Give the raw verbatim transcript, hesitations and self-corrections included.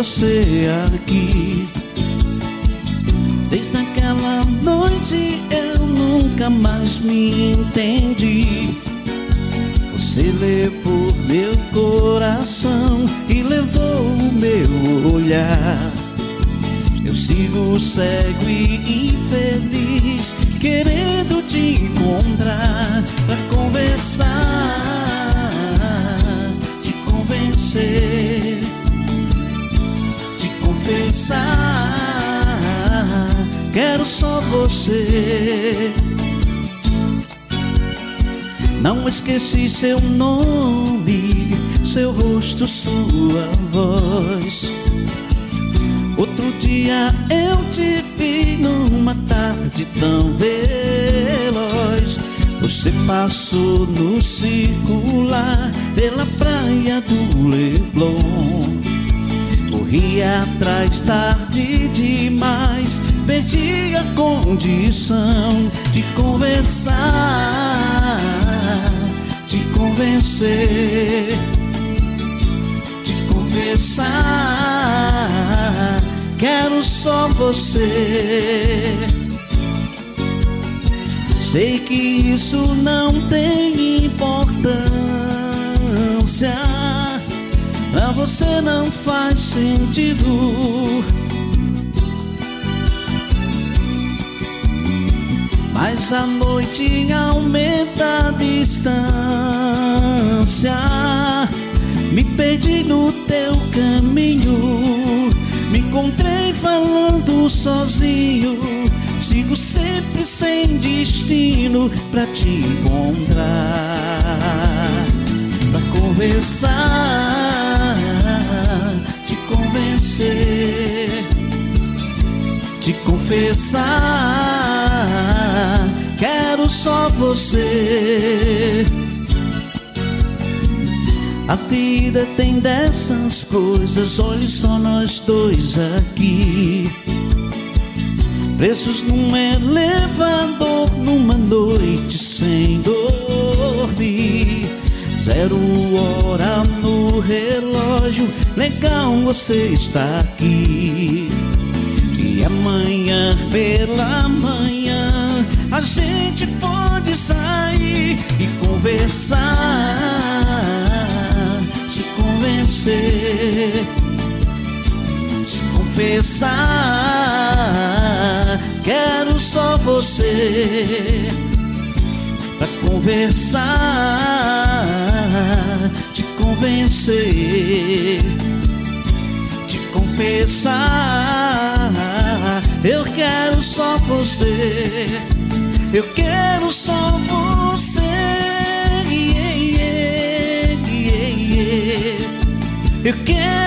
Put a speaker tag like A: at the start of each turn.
A: você aqui. Desde aquela noite eu nunca mais me entendi. Você levou meu coração e levou o meu olhar. Eu sigo cego e infeliz, querendo te encontrar pra conversar, te convencer, te confessar. Quero só você. Não esqueci seu nome, seu rosto, sua voz. Outro dia eu te vi numa tarde tão veloz. Você passou no circular pela praia do Leblon. Corri atrás tarde demais, perdi a condição de conversar, de convencer, de confessar. Quero só você. Sei que isso não tem importância, pra você não faz sentido, mas a noite aumenta a distância. Me perdi no teu caminho, me encontrei falando sozinho. Sigo sempre sem destino pra te encontrar, pra conversar, te convencer, te confessar. Quero só você. A vida tem dessas coisas, olhe só nós dois aqui, presos num elevador, numa noite sem dormir. Zero hora no relógio, legal você está aqui. E amanhã pela manhã a gente pode sair e conversar, se convencer, se confessar. Quero só você pra conversar, te convencer, te confessar. Eu quero só você, eu quero só você. Yeah, yeah, yeah, yeah. Eu quero